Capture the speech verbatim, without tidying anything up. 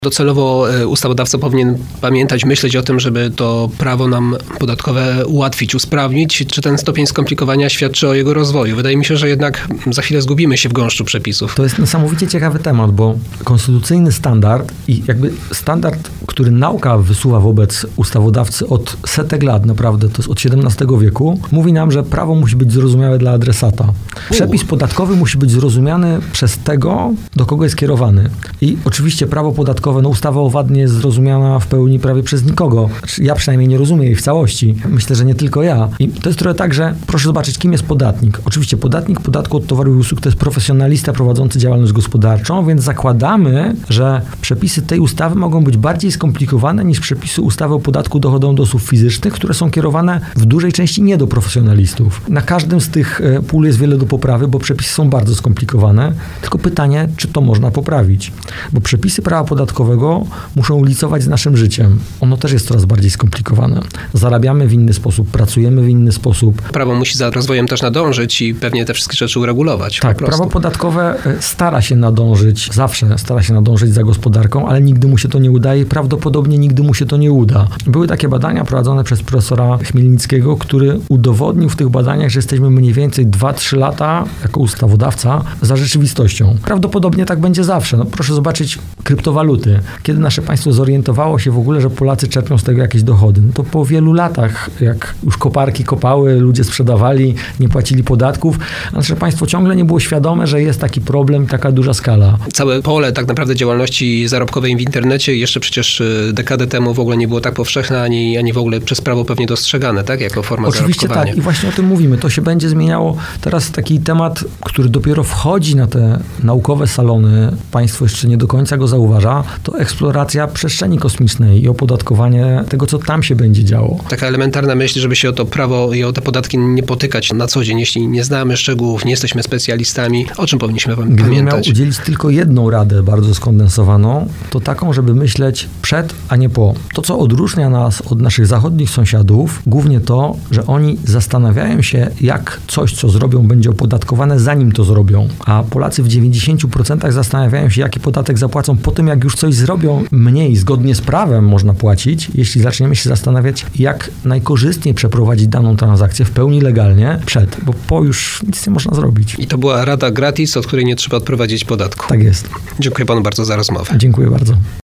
Docelowo ustawodawca powinien pamiętać, myśleć o tym, żeby to prawo nam podatkowe ułatwić, usprawnić. Czy ten stopień skomplikowania świadczy o jego rozwoju? Wydaje mi się, że jednak za chwilę zgubimy się w gąszczu przepisów. To jest niesamowicie ciekawy temat, bo konstytucyjny standard i jakby standard, który nauka wysuwa wobec ustawodawcy od setek lat, naprawdę, to jest od siedemnastego wieku, mówi nam, że prawo musi być zrozumiałe dla adresata. Przepis podatkowy musi być zrozumiany przez tego, do kogo jest kierowany. I oczywiście prawo podatkowe, no ustawa o V A T nie jest zrozumiana w pełni prawie przez nikogo. Ja przynajmniej nie rozumiem jej w całości. Myślę, że nie tylko ja. I to jest trochę tak, że proszę zobaczyć, kim jest podatnik. Oczywiście podatnik podatku od towarów i usług to jest profesjonalista prowadzący działalność gospodarczą, więc zakładamy, że przepisy tej ustawy mogą być bardziej skomplikowane niż przepisy ustawy o podatku dochodowym od osób fizycznych, które są kierowane w dużej części nie do profesjonalistów. Na każdym z tych pól jest wiele do poprawy, bo przepisy są bardzo skomplikowane. Tylko pytanie, czy to można poprawić? Bo przepisy prawa podatkowego muszą licować z naszym życiem. Ono też jest coraz bardziej skomplikowane. Zarabiamy w inny sposób, pracujemy w inny sposób. Prawo musi za rozwojem też nadążyć i pewnie te wszystkie rzeczy uregulować. Tak, po prostu. Prawo podatkowe stara się nadążyć, zawsze stara się nadążyć za gospodarką, ale nigdy mu się to nie udaje i prawdopodobnie nigdy mu się to nie uda. Były takie badania prowadzone przez profesora Chmielnickiego, który udowodnił w tych badaniach, że jesteśmy mniej więcej dwa trzy lata jako ustawodawca za rzeczywistością. Prawdopodobnie tak będzie zawsze. No, proszę zobaczyć kryptowaluty. Kiedy nasze państwo zorientowało się w ogóle, że Polacy czerpią z tego jakieś dochody? No to po wielu latach, jak już koparki kopały, ludzie sprzedawali, nie płacili podatków, a nasze państwo ciągle nie było świadome, że jest taki problem, taka duża skala. Całe pole tak naprawdę działalności zarobkowej w internecie jeszcze przecież dekadę temu w ogóle nie było tak powszechne, ani, ani w ogóle przez prawo pewnie dostrzegane, tak? Jako forma Oczywiście tak i właśnie o tym mówimy. To się będzie zmieniało. Teraz taki temat, który dopiero wchodzi na te naukowe salony, państwo jeszcze nie do końca go zauważa, to eksploracja przestrzeni kosmicznej i opodatkowanie tego, co tam się będzie działo. Taka elementarna myśl, żeby się o to prawo i o te podatki nie potykać na co dzień. Jeśli nie znamy szczegółów, nie jesteśmy specjalistami, o czym powinniśmy Gdybym pamiętać? miał udzielić tylko jedną radę bardzo skondensowaną, to taką, żeby myśleć przed, a nie po. To, co odróżnia nas od naszych zachodnich sąsiadów, głównie to, że oni zastanawiają się, jak coś, co zrobią, będzie opodatkowane, zanim to zrobią. A Polacy w dziewięćdziesięciu procentach zastanawiają się, jaki podatek zapłacą po tym, jak już coś zrobią. Mniej zgodnie z prawem można płacić, jeśli zaczniemy się zastanawiać, jak najkorzystniej przeprowadzić daną transakcję w pełni legalnie przed, bo po już nic nie można zrobić. I to była rada gratis, od której nie trzeba odprowadzić podatku. Tak jest. Dziękuję panu bardzo za rozmowę. Dziękuję bardzo.